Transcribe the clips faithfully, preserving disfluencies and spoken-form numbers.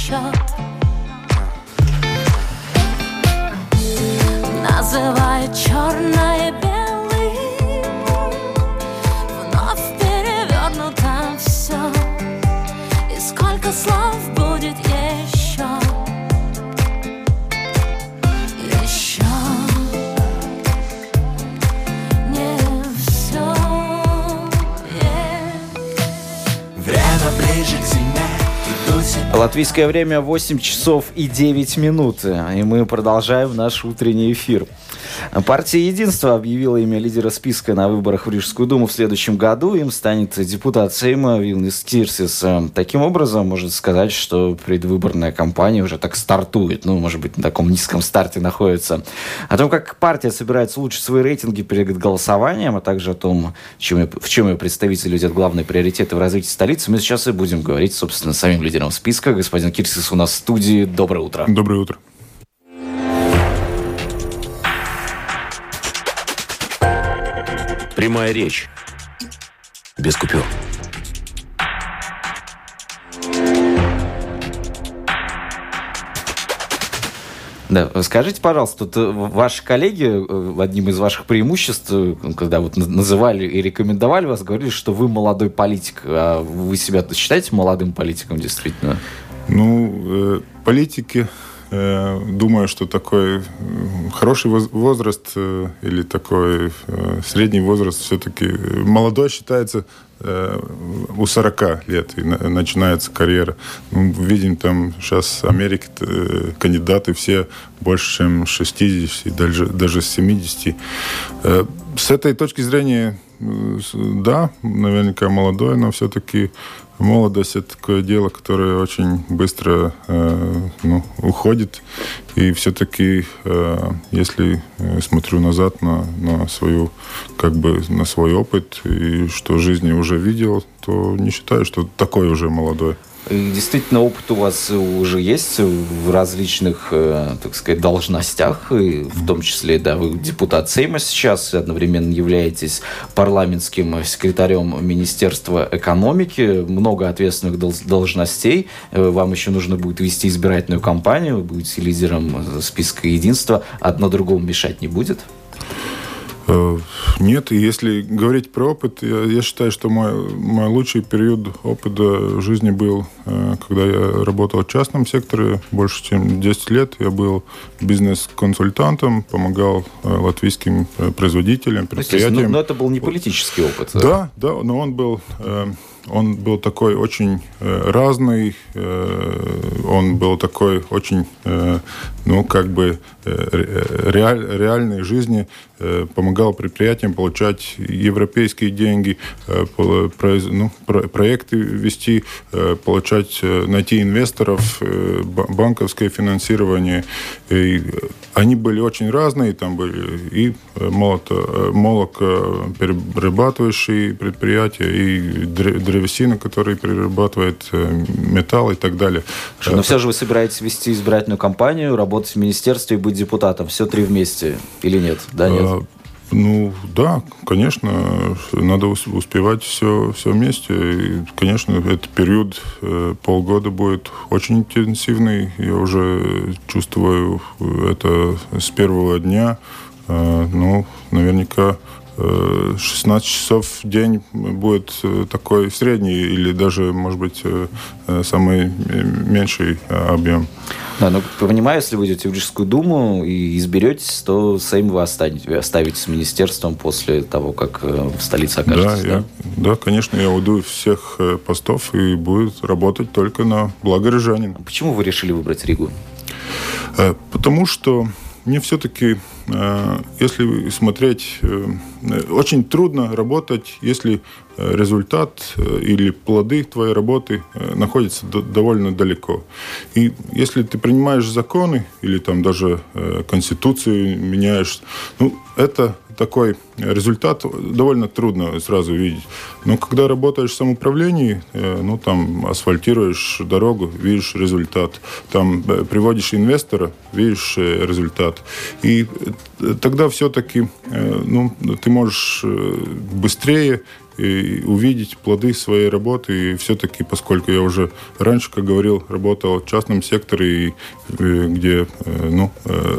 еще. Называют черное белым, вновь перевернуто все. И сколько слов будет еще, еще не все. Yeah. Время ближе к зиме. Латвийское время восемь часов и девять минут, и мы продолжаем наш утренний эфир. Партия «Единство» объявила имя лидера списка на выборах в Рижскую думу в следующем году. Им станет депутат Сейма Вилнис Кирсис. Таким образом, можно сказать, что предвыборная кампания уже так стартует. Ну, может быть, на таком низком старте находится. О том, как партия собирается улучшить свои рейтинги перед голосованием, а также о том, в чем, в чем ее представители видят главные приоритеты в развитии столицы, мы сейчас и будем говорить, собственно, с самим лидером списка. Господин Кирсис у нас в студии. Доброе утро. Доброе утро. Прямая речь. Без купюр. Да, скажите, пожалуйста, тут ваши коллеги, одним из ваших преимуществ, когда вот называли и рекомендовали вас, говорили, что вы молодой политик. А вы себя считаете молодым политиком, действительно? Ну, э, политики, э, думаю, что такой хороший возраст э, или такой э, средний возраст все-таки молодой считается э, у сорока лет, и на, начинается карьера. Ну, видим там сейчас в Америке э, кандидаты все больше, чем шестьдесят, даже, даже семьдесят. Э, с этой точки зрения, э, да, наверняка молодой, но все-таки молодость – это такое дело, которое очень быстро э, ну, уходит. И все-таки, э, если э, смотрю назад на, на, свою, как бы, на свой опыт, и что в жизни уже видел, то не считаю, что такой уже молодой. И действительно, опыт у вас уже есть в различных, так сказать, должностях, и в том числе, да, вы депутат Сейма сейчас, одновременно являетесь парламентским секретарем Министерства экономики, много ответственных должностей, вам еще нужно будет вести избирательную кампанию, вы будете лидером списка «Единства», одно другому мешать не будет? Нет, и если говорить про опыт, я, я считаю, что мой, мой лучший период опыта в жизни был, когда я работал в частном секторе больше, чем десять лет. Я был бизнес-консультантом, помогал латвийским производителям, предприятиям. Но, но это был не политический опыт. Да, да, да, но он был... Он был такой очень э, разный, э, он был такой очень, э, ну, как бы э, реаль, реальной жизни, э, помогал предприятиям получать европейские деньги, э, про, ну, про, проекты вести, э, получать, э, найти инвесторов, э, банковское финансирование. И они были очень разные, там были и молото, молокоперерабатывающие предприятия, и древесина, которая перерабатывает металл и так далее. Но все же вы собираетесь вести избирательную кампанию, работать в министерстве и быть депутатом. Все три вместе или нет? Да, нет? А, ну, да, конечно. Надо успевать все, все вместе. И, конечно, этот период, полгода будет очень интенсивный. Я уже чувствую это с первого дня. Ну, наверняка шестнадцать часов в день будет такой средний или даже, может быть, самый меньший объем. Да, но понимаю, если вы идете в Рижскую думу и изберетесь, то Сейм вы оставите, вы оставите с министерством после того, как в столице окажетесь. Да, да? Я, да, конечно, я уйду из всех постов и буду работать только на благо рижанина. Почему вы решили выбрать Ригу? Потому что мне все-таки, если смотреть, очень трудно работать, если результат или плоды твоей работы находятся довольно далеко. И если ты принимаешь законы или там даже конституцию меняешь, ну, это такой результат довольно трудно сразу видеть. Но когда работаешь в самоуправлении, ну, там, асфальтируешь дорогу, видишь результат. Там, приводишь инвестора, видишь результат. И тогда все-таки, ну, ты можешь быстрее и увидеть плоды своей работы. И все-таки, поскольку я уже раньше, как говорил, работал в частном секторе, и, где ну,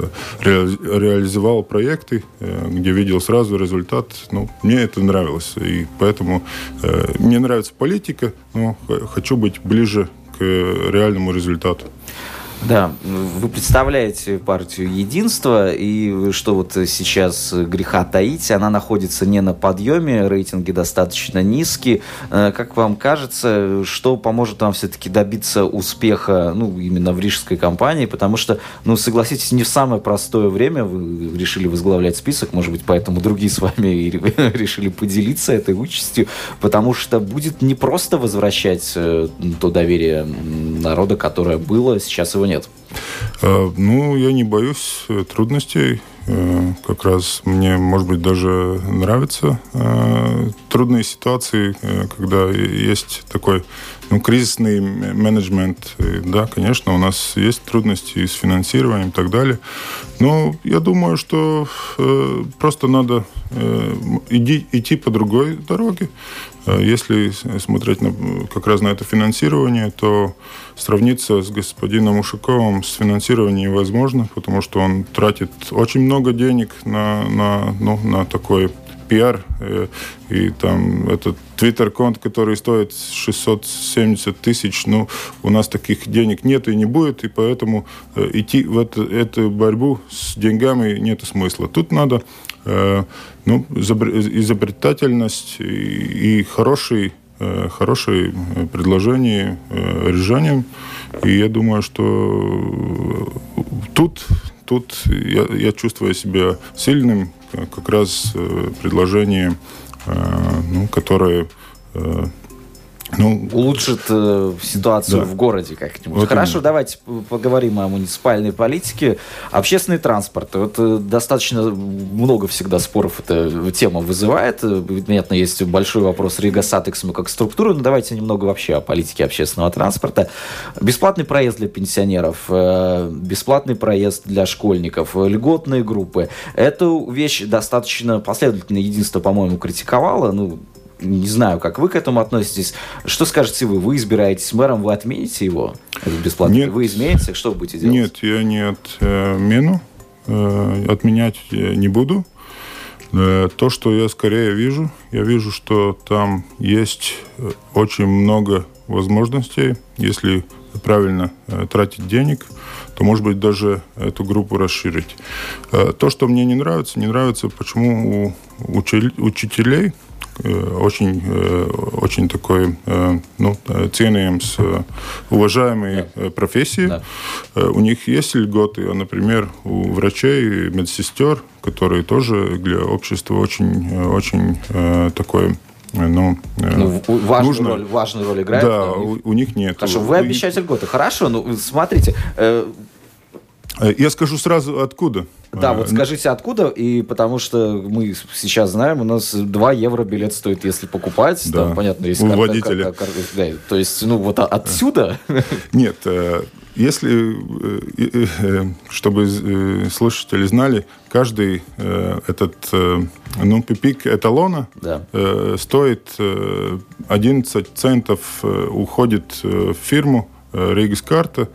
реализовал проекты, где видел сразу результат, ну, мне это нравилось. И поэтому мне нравится политика, но хочу быть ближе к реальному результату. Да, вы представляете партию «Единство», и что вот сейчас греха таить, она находится не на подъеме, рейтинги достаточно низкие. Как вам кажется, что поможет вам все-таки добиться успеха, ну, именно в рижской кампании? Потому что, ну, согласитесь, не в самое простое время вы решили возглавлять список, может быть, поэтому другие с вами решили поделиться этой участью, потому что будет не просто возвращать то доверие народа, которое было, сейчас его нет. Ну, я не боюсь трудностей. Как раз мне, может быть, даже нравятся трудные ситуации, когда есть такой ну, кризисный менеджмент. Да, конечно, у нас есть трудности с финансированием и так далее. Но я думаю, что просто надо идти, идти по другой дороге. Если смотреть на, как раз на это финансирование, то сравниться с господином Ушаковым с финансированием невозможно, потому что он тратит очень много денег на, на, ну, на такой пиар. И там этот твиттер-конт, который стоит шестьсот семьдесят тысяч, ну, у нас таких денег нет и не будет, и поэтому идти в это, эту борьбу с деньгами нет смысла. Тут надо ну, изобретательность и, и хорошие, хорошие предложения рижанам. И я думаю, что тут, тут я, я чувствую себя сильным, как раз предложение, ну, которое ну, улучшит э, ситуацию да. в городе как-нибудь. Вот Хорошо, именно. Давайте поговорим о муниципальной политике. Общественный транспорт. Вот, э, достаточно много всегда споров эта тема вызывает. Понятно, есть большой вопрос Рига Сатексма как структуры, но давайте немного вообще о политике общественного транспорта. Бесплатный проезд для пенсионеров, э, бесплатный проезд для школьников, льготные группы. Эту вещь достаточно последовательно «Единство», по-моему, критиковало. Ну, не знаю, как вы к этому относитесь. Что скажете вы? Вы избираетесь мэром, вы отмените его? Этот бесплатный? Нет. Вы измените? Что вы будете делать? Нет, я не отмену. Отменять не буду. То, что я скорее вижу, я вижу, что там есть очень много возможностей. Если правильно тратить денег, то, может быть, даже эту группу расширить. То, что мне не нравится, не нравится, почему у учителей очень, очень такой, ну, ценимс, уважаемые да. профессии. Да. У них есть льготы, а, например, у врачей, медсестер, которые тоже для общества очень, очень такой, ну, ну важную, нужно... роль, важную роль играет. Да, у, у них нет. Хорошо, вы обещаете льготы. Хорошо, ну, смотрите. Э... Я скажу сразу, откуда. Да, вот скажите, откуда, и потому что мы сейчас знаем, у нас два евро билет стоит, если покупать, да. Там, понятно, есть у карта, водителя. Карта, карта, да, то есть, ну, вот отсюда... Нет, если, чтобы слушатели знали, каждый этот, ну, пик эталона да. стоит одиннадцать центов, уходит в фирму Ригас карта,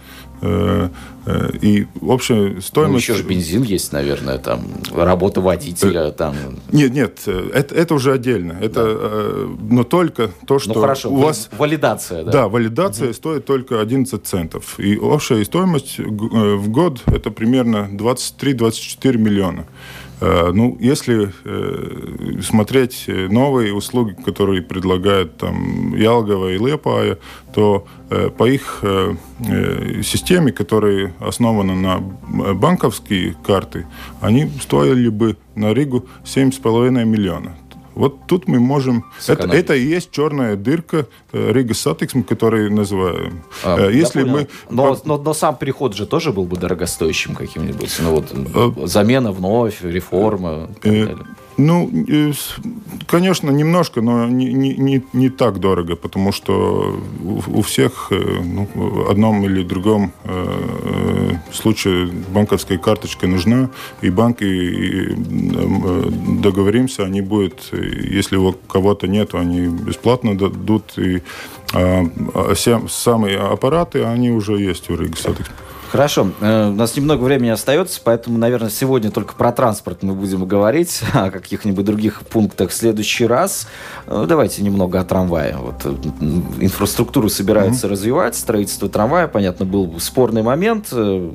и общая стоимость... Ну, еще же бензин есть, наверное, там, работа водителя, там... Нет, нет, это, это уже отдельно. Это, да. Но только то, что ну, хорошо, у вас... Валидация, да? Да, валидация угу. стоит только одиннадцать центов. И общая стоимость в год это примерно двадцать три - двадцать четыре миллиона. Ну, если э, смотреть новые услуги, которые предлагают там Ялгава и Лиепая, то э, по их э, системе, которая основана на банковские карты, они стоили бы на Ригу семь с половиной миллиона. Вот тут мы можем... Это, это и есть черная дырка Рига Сатексма, которую называем. А, Если мы... но, но, но сам переход же тоже был бы дорогостоящим каким-нибудь. Ну, вот, а... Замена вновь, реформа. Э, ну, э, конечно, немножко, но не, не, не так дорого, потому что у, у всех э, ну, в одном или другом э, в случае банковская карточка нужна, и банки и, договоримся, они будут, если у кого-то нет, они бесплатно дадут, и а, а, самые аппараты, они уже есть у Риги Сатекс. Хорошо. У нас немного времени остается, поэтому, наверное, сегодня только про транспорт мы будем говорить, о каких-нибудь других пунктах в следующий раз. Давайте немного о трамвае. Вот, инфраструктуру собираются mm-hmm. развивать, строительство трамвая, понятно, был спорный момент,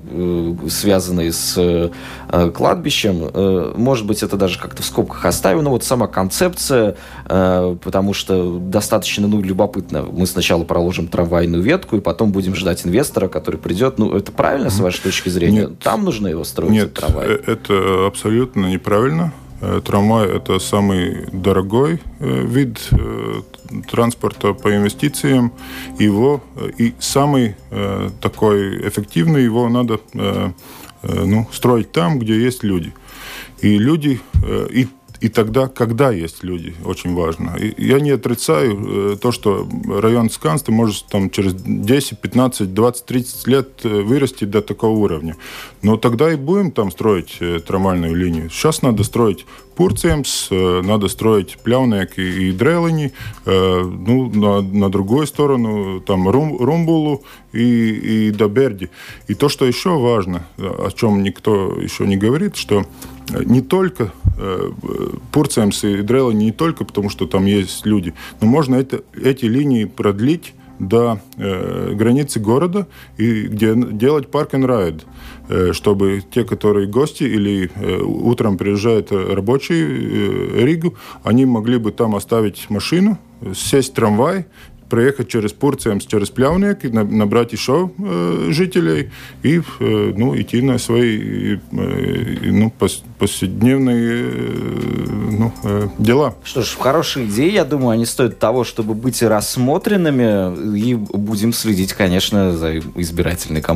связанный с кладбищем. Может быть, это даже как-то в скобках оставим, но вот сама концепция, потому что достаточно, ну, любопытно. Мы сначала проложим трамвайную ветку, и потом будем ждать инвестора, который придет. Ну, это правильно, с вашей точки зрения? Нет. Там нужно его строить, Нет, трамвай? Это абсолютно неправильно. Трамвай – это самый дорогой вид транспорта по инвестициям. Его, и самый такой эффективный, его надо ну, строить там, где есть люди. И люди, и И тогда, когда есть люди, очень важно. И я не отрицаю э, то, что район Сканста может там, через десять, пятнадцать, двадцать, тридцать лет э, вырасти до такого уровня. Но тогда и будем там строить э, трамвайную линию. Сейчас надо строить Пурцемс, э, надо строить Пляунеки и Дрелини, э, ну, на, на другую сторону, там Рум, Румбулу и, и до Берди. И то, что еще важно, о чем никто еще не говорит, что не только э, Пурцемс и Дрелини, не только потому, что там есть люди, но можно это, эти линии продлить до э, границы города, и где делать парк-н-райд, э, чтобы те, которые гости или э, утром приезжают рабочие э, Ригу, они могли бы там оставить машину, сесть в трамвай, проехать через Пурцемс, через Пляунеки, набрать еще э, жителей и э, ну, идти на свои э, ну, повседневные э, ну, э, дела. Что ж, хорошие идеи, я думаю, они стоят того, чтобы быть рассмотренными, и будем следить, конечно, за избирательной кампанией.